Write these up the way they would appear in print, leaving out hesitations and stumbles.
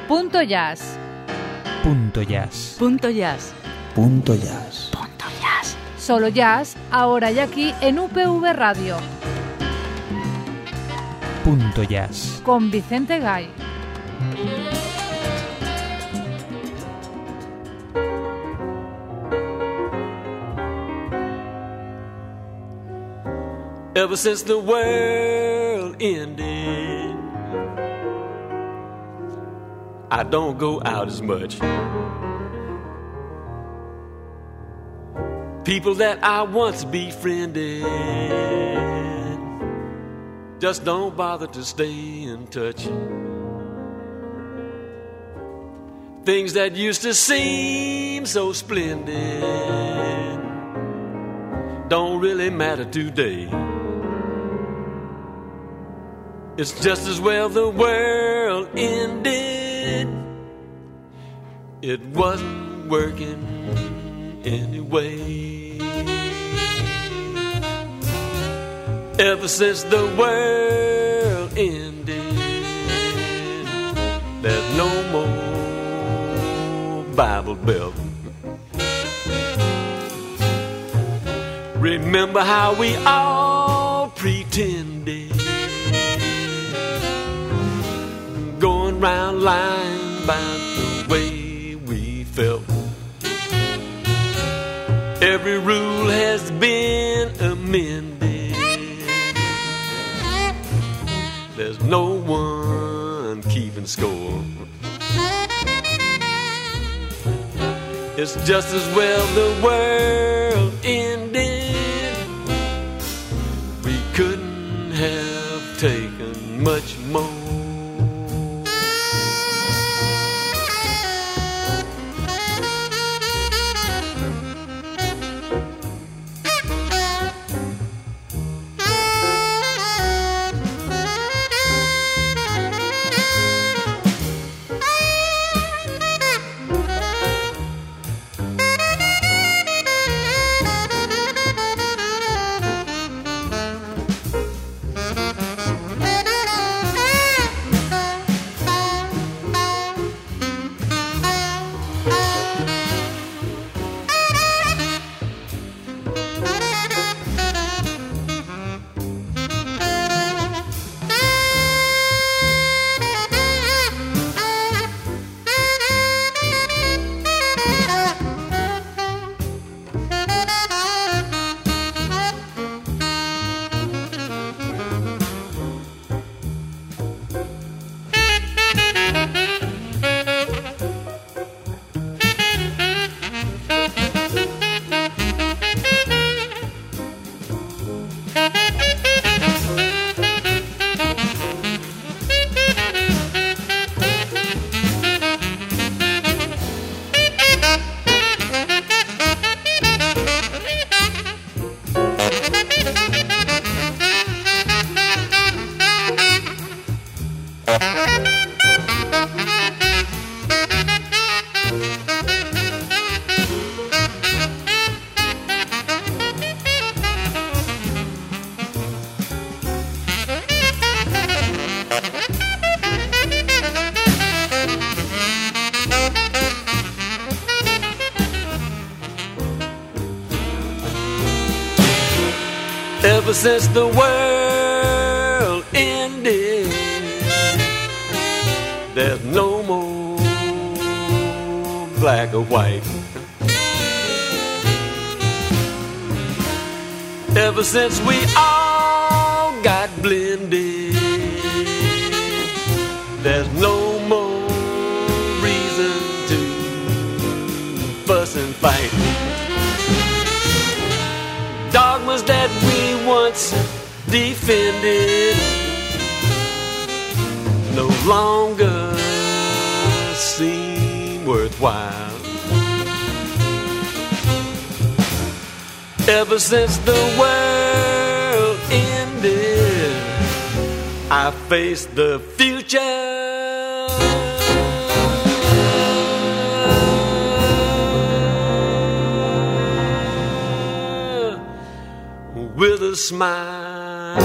Punto Jazz. Punto Jazz. Punto Jazz. Punto Jazz. Punto Jazz. Solo jazz, ahora y aquí en UPV Radio. Punto Jazz. Con Vicente Gay. Ever since the world ended, I don't go out as much. People that I once befriended just don't bother to stay in touch. Things that used to seem so splendid don't really matter today. It's just as well the world ended. It wasn't working anyway. Ever since the world ended, there's no more Bible Belt. Remember how we all pretended, going round lying about the way we felt. Every rule has been amended. There's no one keeping score. It's just as well the world ended. We couldn't have taken much more. Ever since the world ended, there's no more black or white. Ever since we all got blended, there's no more reason to fuss and fight. Dogmas that we once defended no longer seem worthwhile. Ever since the world ended, I face the future with a smile.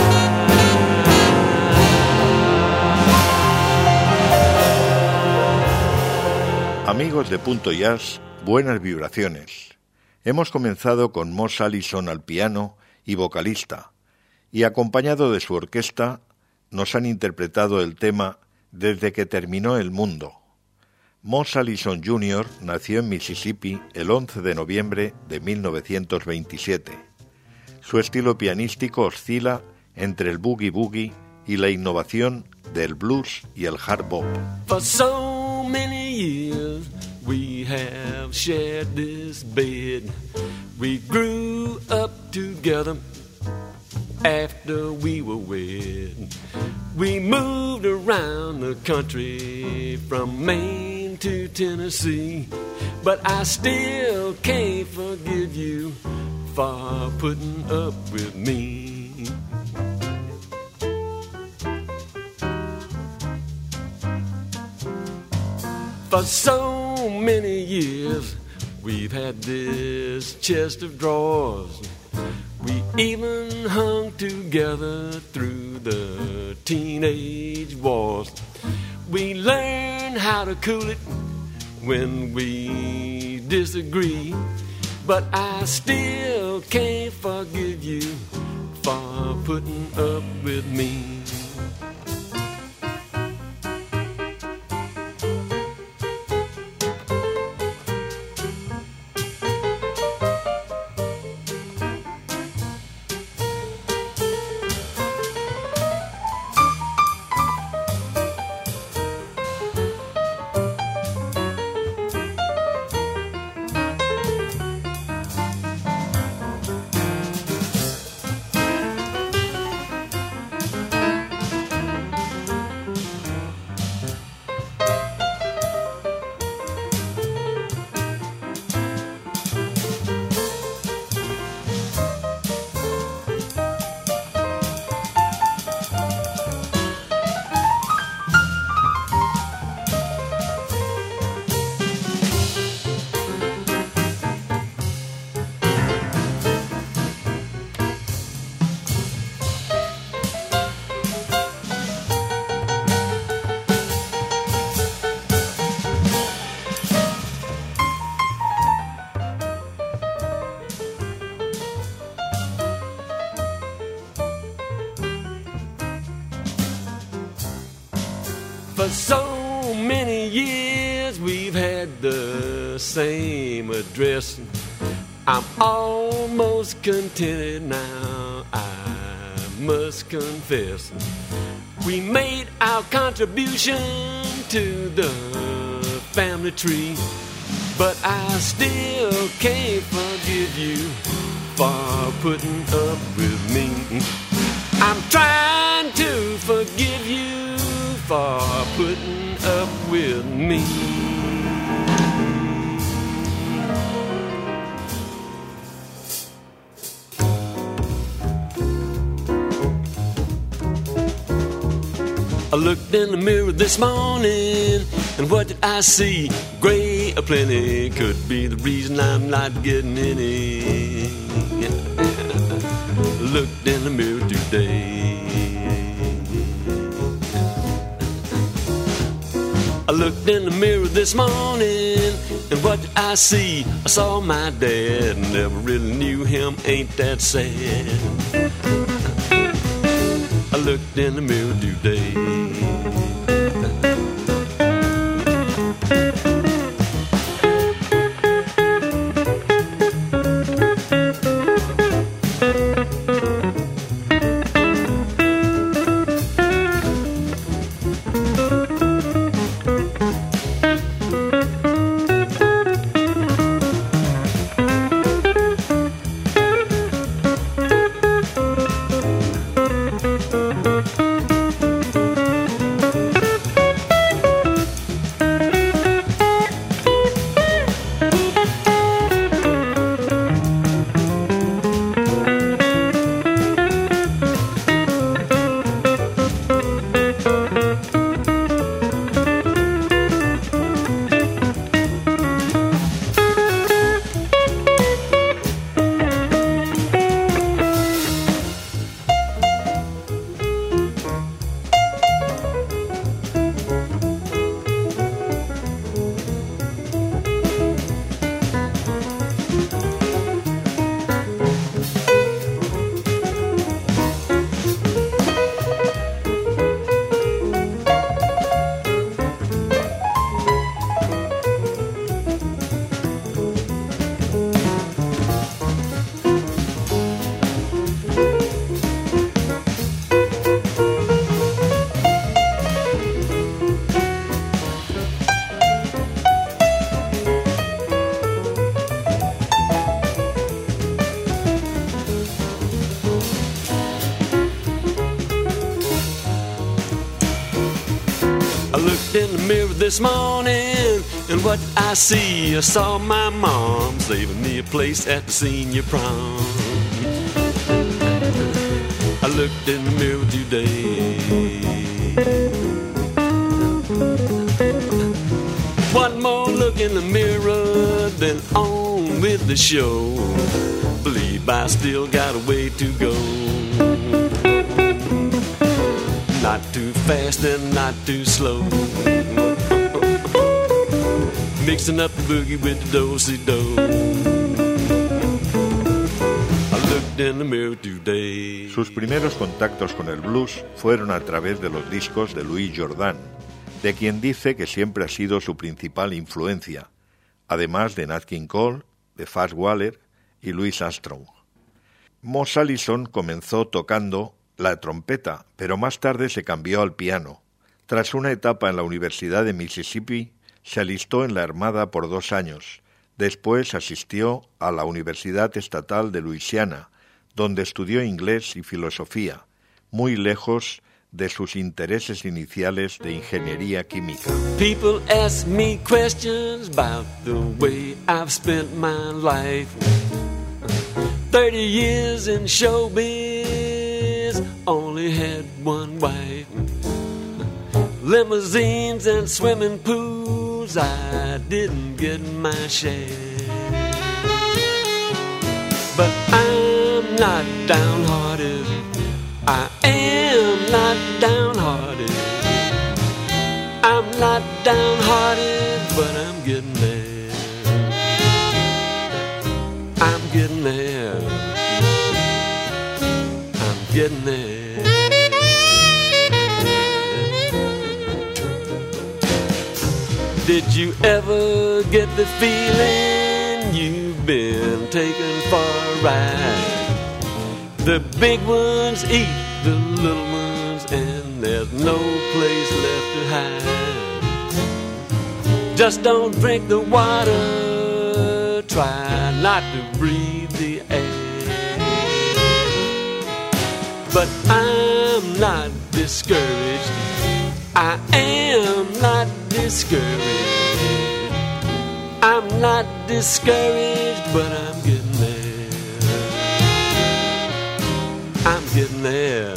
Amigos de Punto Jazz, buenas vibraciones. Hemos comenzado con Moss Allison al piano y vocalista, y acompañado de su orquesta, nos han interpretado el tema Desde que terminó el mundo. Moss Allison Jr. nació en Mississippi el 11 de noviembre de 1927. Su estilo pianístico oscila entre el boogie-boogie y la innovación del blues y el hard bop. For so many years we have shared this bed. We grew up together after we were wed. We moved around the country from Maine to Tennessee, but I still can't forgive you for putting up with me. For so many years we've had this chest of drawers. We even hung together through the teenage wars. We learned how to cool it when we disagree, but I still can't forgive you for putting up with me. For so many years we've had the same address. I'm almost contented now, I must confess. We made our contribution to the family tree, but I still can't forgive you for putting up with me. I'm trying to forgive you for putting up with me. I looked in the mirror this morning, and what did I see? Gray aplenty could be the reason I'm not getting any. Looked in the mirror today. I looked in the mirror this morning, and what did I see? I saw my dad, never really knew him, ain't that sad. I looked in the mirror today. looked in the mirror this morning, and what I see, I saw my mom saving me a place at the senior prom. I looked in the mirror today. One more look in the mirror, then on with the show. Believe I still got a way to go. Not too fast and not too slow. Mixing up the boogie with the do-si-do. I looked in the mirror today. Sus primeros contactos con el blues fueron a través de los discos de Louis Jordan, de quien dice que siempre ha sido su principal influencia, además de Nat King Cole, de Fats Waller y Louis Armstrong. Mos Allison comenzó tocando la trompeta, pero más tarde se cambió al piano. Tras una etapa en la Universidad de Mississippi, se alistó en la Armada por 2 años. Después asistió a la Universidad Estatal de Luisiana, donde estudió inglés y filosofía, muy lejos de sus intereses iniciales de ingeniería química. People ask me questions about the way I've spent my life. 30 years in showbiz, only had one wife. Limousines and swimming pools, I didn't get my share. But I'm not downhearted, I am not downhearted. I'm not downhearted, but I'm getting there. I'm getting there. I'm getting there. Did you ever get the feeling you've been taken for a ride? The big ones eat the little ones, and there's no place left to hide. Just don't drink the water, try not to breathe the air. But I'm not discouraged, I am not discouraged. I'm not discouraged, but I'm getting there. I'm getting there.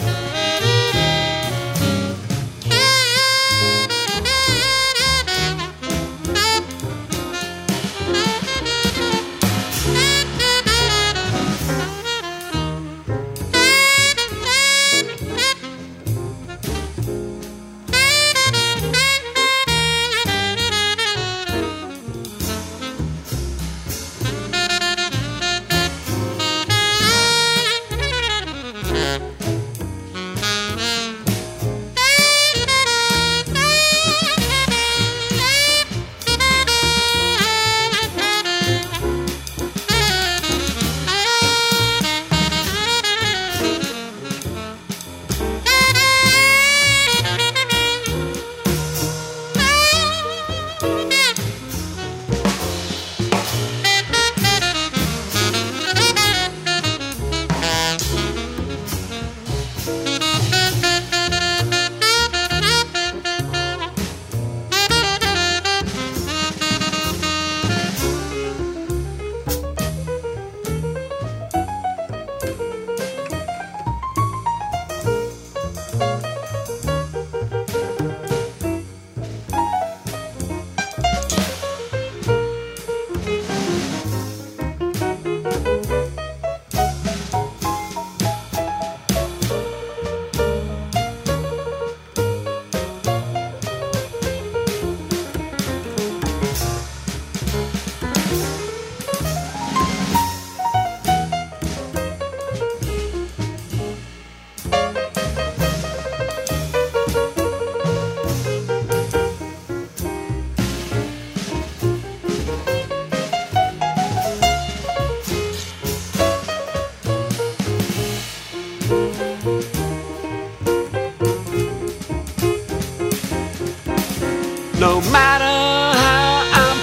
No matter how I'm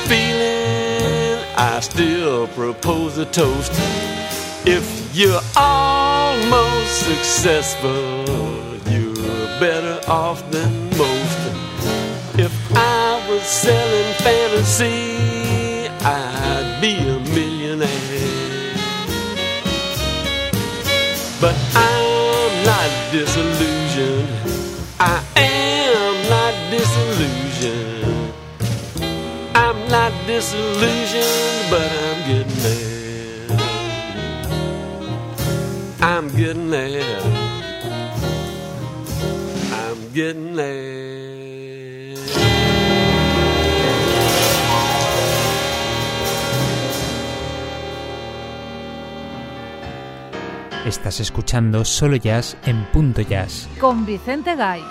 feeling, I still propose a toast. If you're almost successful, you're better off than most. selling fantasy, I'd be a millionaire. But I'm not disillusioned. I am not disillusioned. I'm not disillusioned, but I'm getting there. I'm getting there. I'm getting there. Estás escuchando Solo Jazz en Punto Jazz. Con Vicente Gay.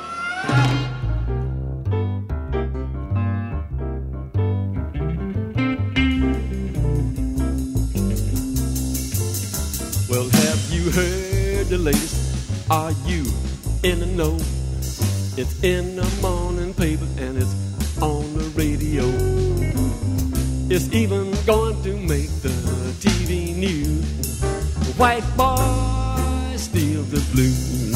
Well, have you heard the latest? Are you in the know? It's in the morning paper and it's on the radio. It's even going to make the TV news. White boy steals the blues.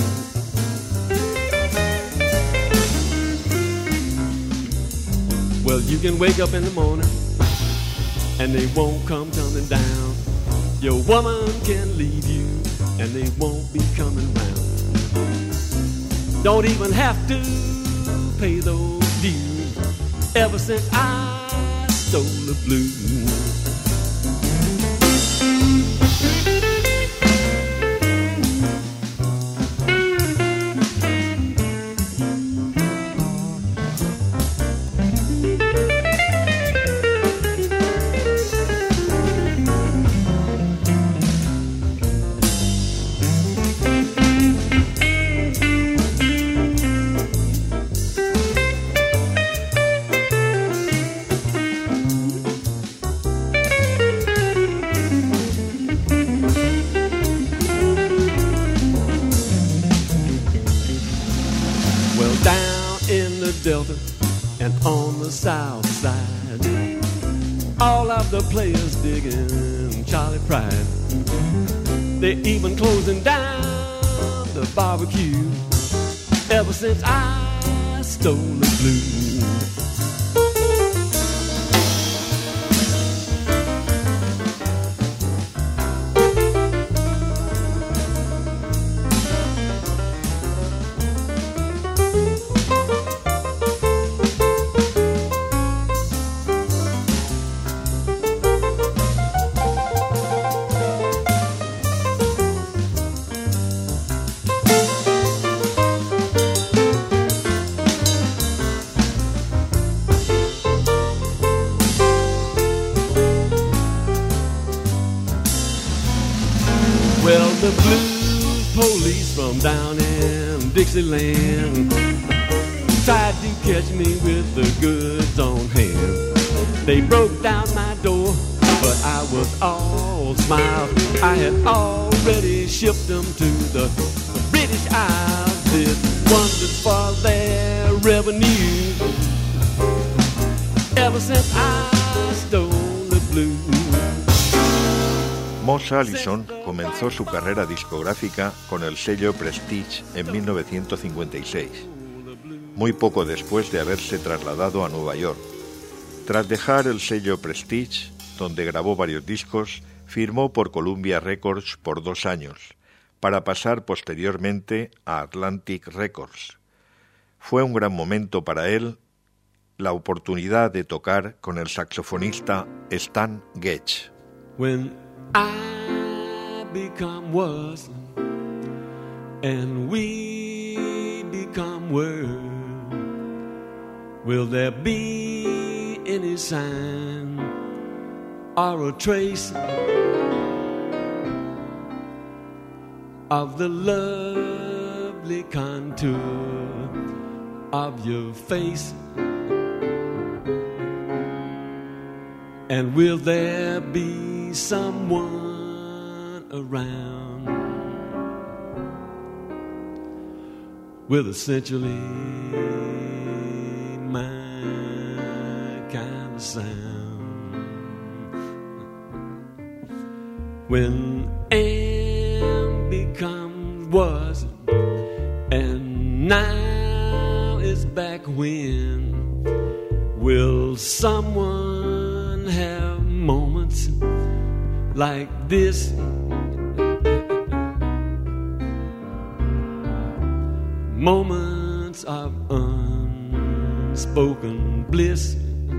Well, you can wake up in the morning and they won't come tumbling down. Your woman can leave you and they won't be coming round. Don't even have to pay those dues. Ever since I stole the blues. Delta and on the south side, all of the players digging Charlie Pride. They're even closing down the barbecue ever since I stole the blues. Well, the blues police from down in Dixieland tried to catch me with the goods on hand. They broke down my door, but I was all smiles. I had already shipped them to the British Isles. Did wonders for their revenue ever since I stole the blues. Moss Allison comenzó su carrera discográfica con el sello Prestige en 1956, muy poco después de haberse trasladado a Nueva York. Tras dejar el sello Prestige, donde grabó varios discos, firmó por Columbia Records por 2 años, para pasar posteriormente a Atlantic Records. Fue un gran momento para él la oportunidad de tocar con el saxofonista Stan Getz. I become worse and we become worse. Will there be any sign or a trace of the lovely contour of your face? And will there be someone around with essentially my kind of sound? When Anne becomes was and now is back when Will someone have moments like this? Moments of unspoken bliss.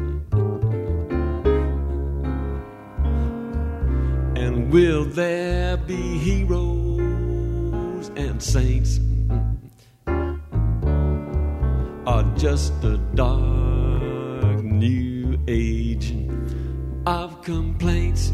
And will there be heroes and saints, or just a dark new age of complaints?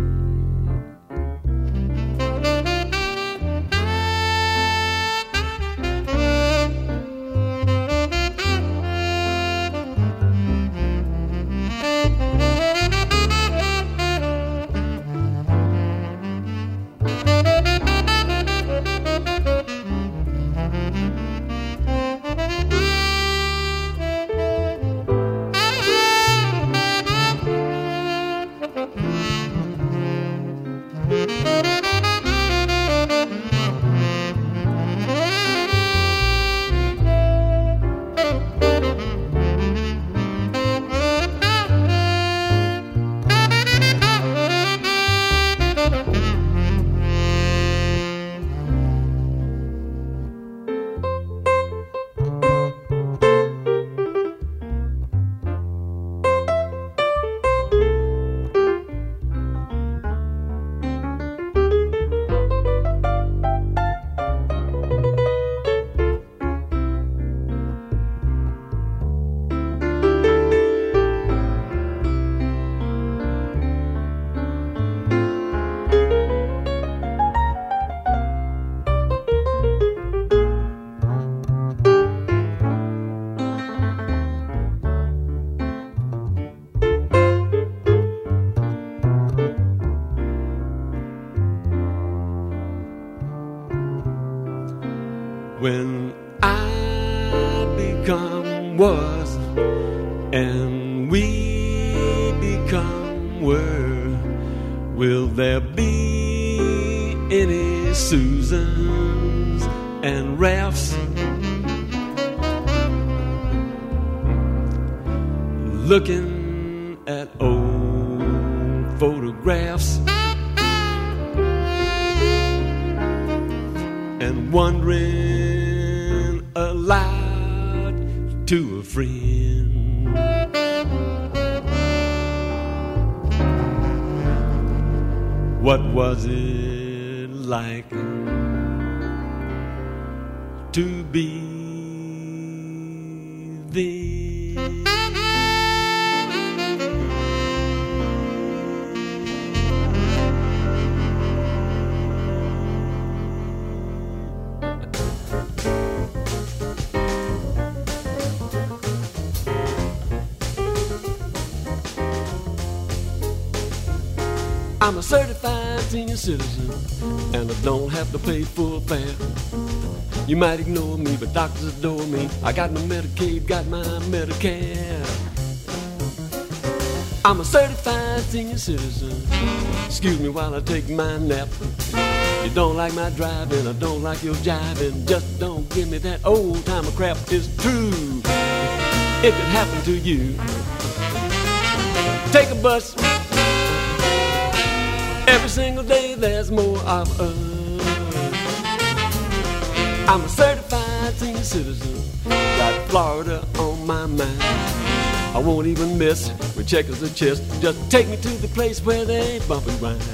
When I become was and we become were, will there be any Susans and Ralphs looking at old photographs and wondering aloud to a friend, what was it like to be then? I'm a certified senior citizen, and I don't have to pay full fare. You might ignore me, but doctors adore me. I got my Medicaid, got my Medicare. I'm a certified senior citizen. Excuse me while I take my nap. You don't like my driving, I don't like your jiving. Just don't give me that old timer crap. It's true, it could happen to you. Take a bus. Every single day there's more of us. I'm a certified senior citizen, got Florida on my mind. I won't even miss with checkers or chest. Just take me to the place where they bump and grind.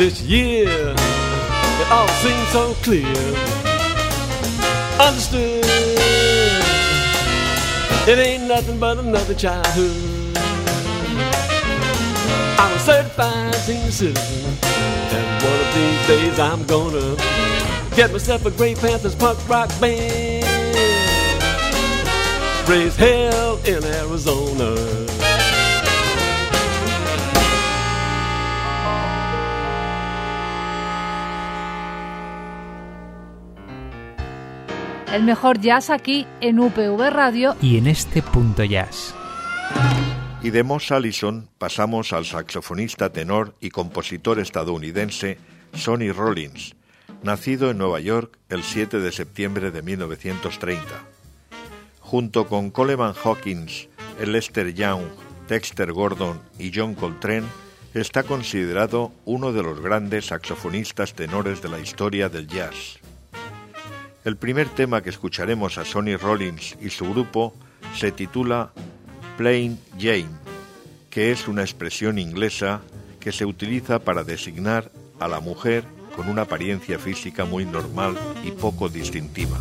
this year. It all seems so clear. Understood. It ain't nothing but another childhood. I'm a certified senior citizen, and one of these days I'm gonna get myself a Grey Panthers punk rock band. Raise hell in Arizona. El mejor jazz aquí en UPV Radio y en este Punto Jazz. Y de Moss Allison pasamos al saxofonista tenor y compositor estadounidense Sonny Rollins, nacido en Nueva York el 7 de septiembre de 1930. Junto con Coleman Hawkins, Lester Young, Dexter Gordon y John Coltrane, está considerado uno de los grandes saxofonistas tenores de la historia del jazz. El primer tema que escucharemos a Sonny Rollins y su grupo se titula Plain Jane, que es una expresión inglesa que se utiliza para designar a la mujer con una apariencia física muy normal y poco distintiva.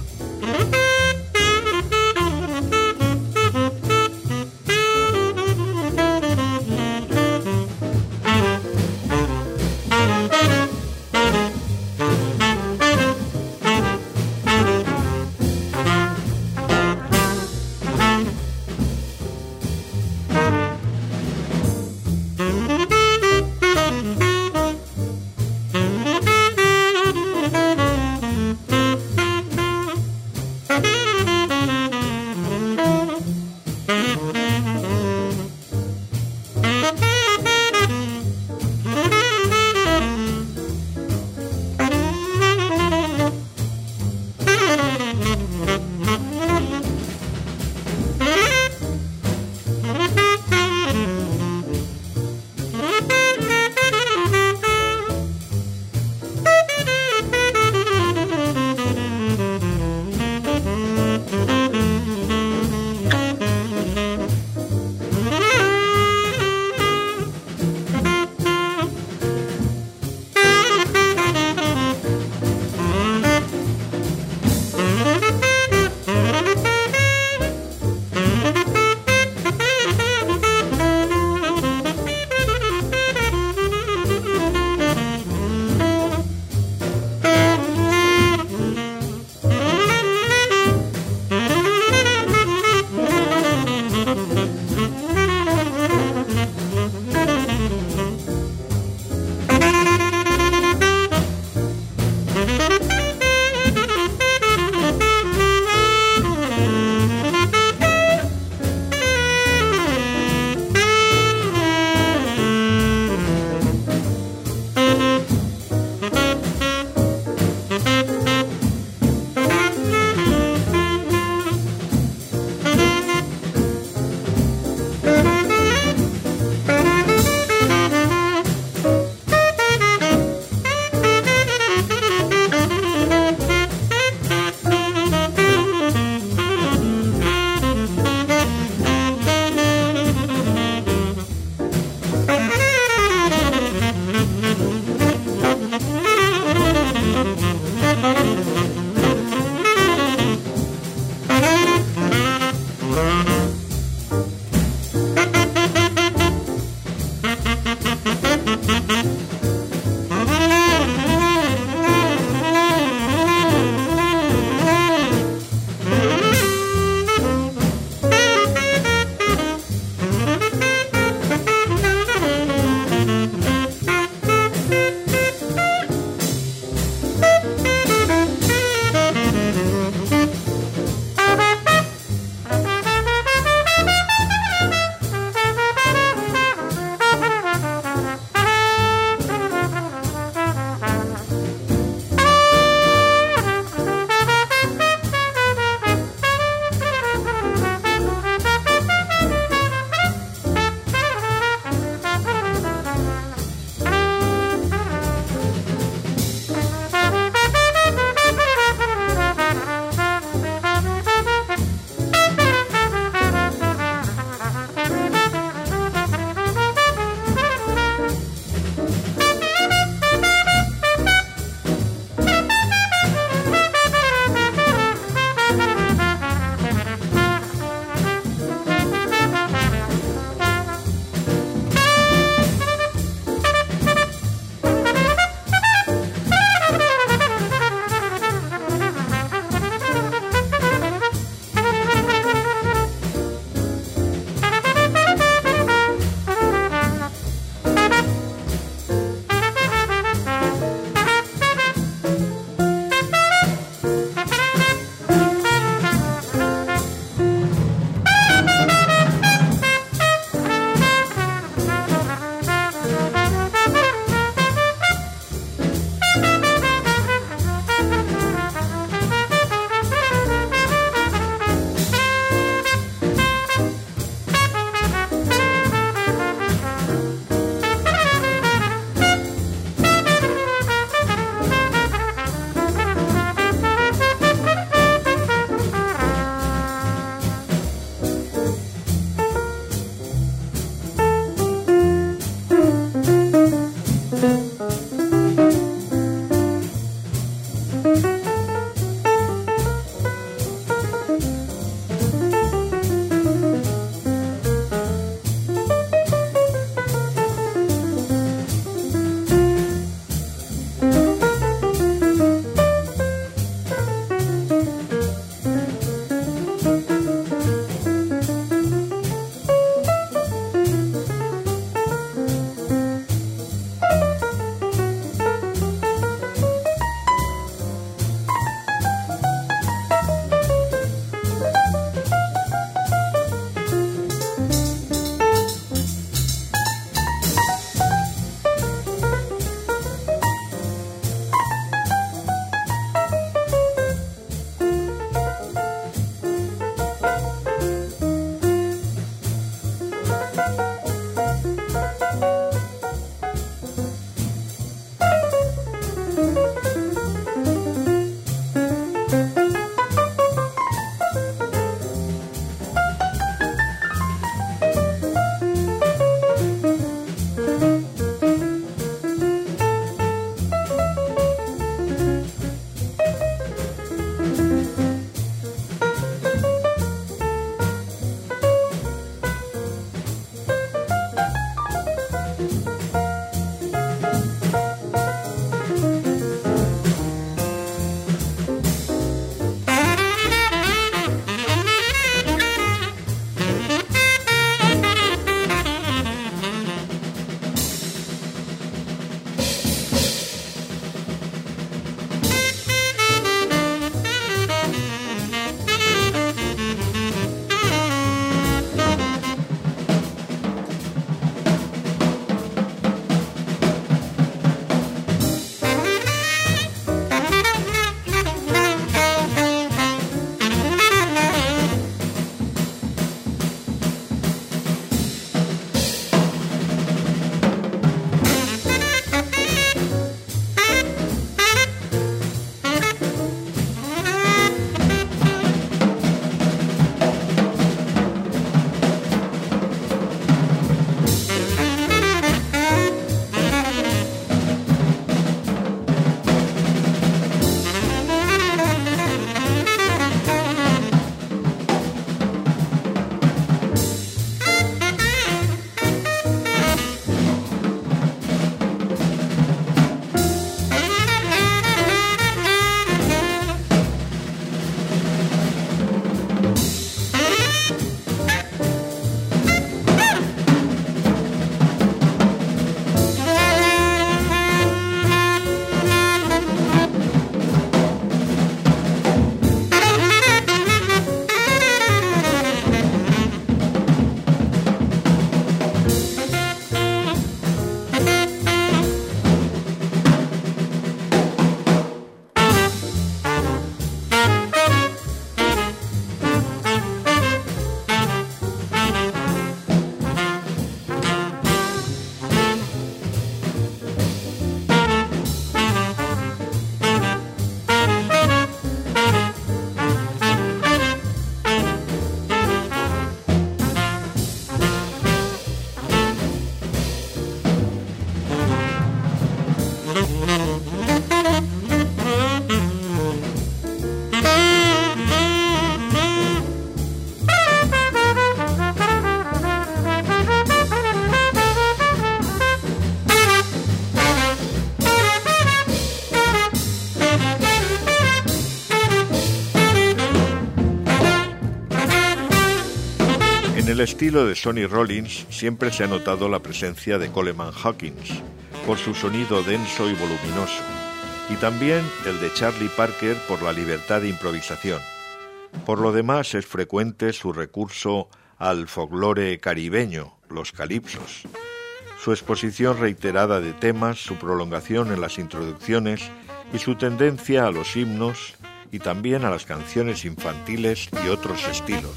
el estilo de Sonny Rollins siempre se ha notado la presencia de Coleman Hawkins, por su sonido denso y voluminoso, y también el de Charlie Parker por la libertad de improvisación. Por lo demás es frecuente su recurso al folclore caribeño, los calipsos, su exposición reiterada de temas, su prolongación en las introducciones y su tendencia a los himnos y también a las canciones infantiles y otros estilos.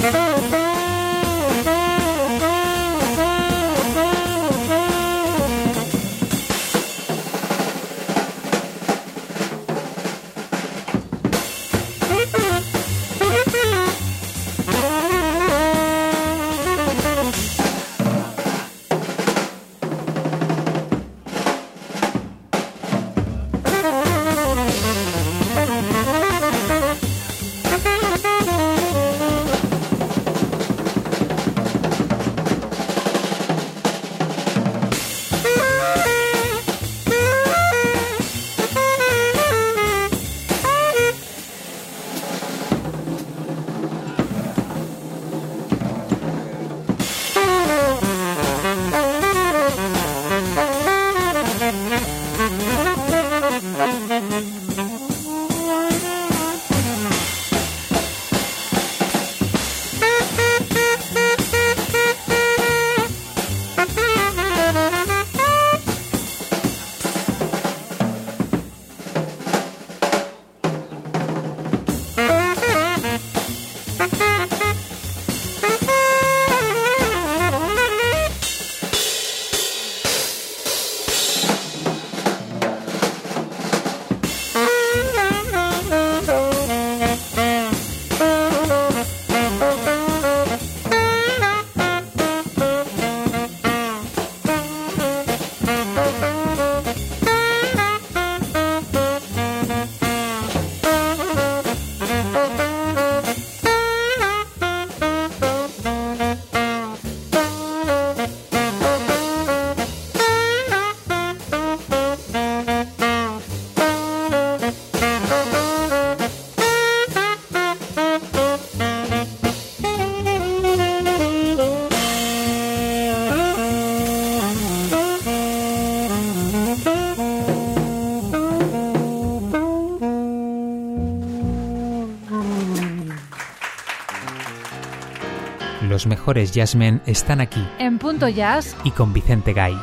Los mejores jazzmen están aquí. En Punto Jazz y con Vicente Gay.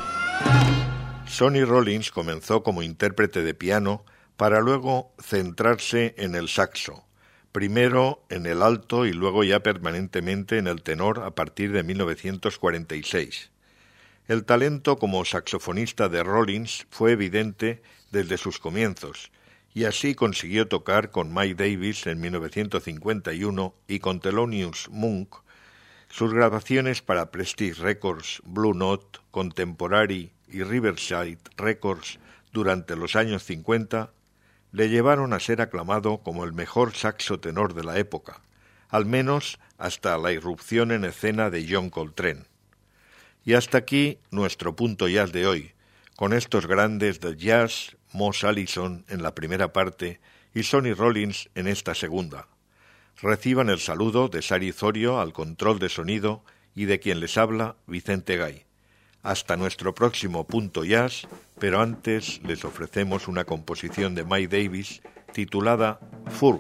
Sonny Rollins comenzó como intérprete de piano para luego centrarse en el saxo, primero en el alto y luego ya permanentemente en el tenor a partir de 1946. El talento como saxofonista de Rollins fue evidente desde sus comienzos, y así consiguió tocar con Miles Davis en 1951 y con Thelonious Monk. Sus grabaciones para Prestige Records, Blue Note, Contemporary y Riverside Records durante los años 50 le llevaron a ser aclamado como el mejor saxo tenor de la época, al menos hasta la irrupción en escena de John Coltrane. Y hasta aquí nuestro Punto Jazz de hoy, con estos grandes del jazz, Moss Allison en la primera parte y Sonny Rollins en esta segunda. Reciban el saludo de Sari Zorio al control de sonido y de quien les habla, Vicente Gay. Hasta nuestro próximo Punto Jazz, pero antes les ofrecemos una composición de Miles Davis titulada Fur.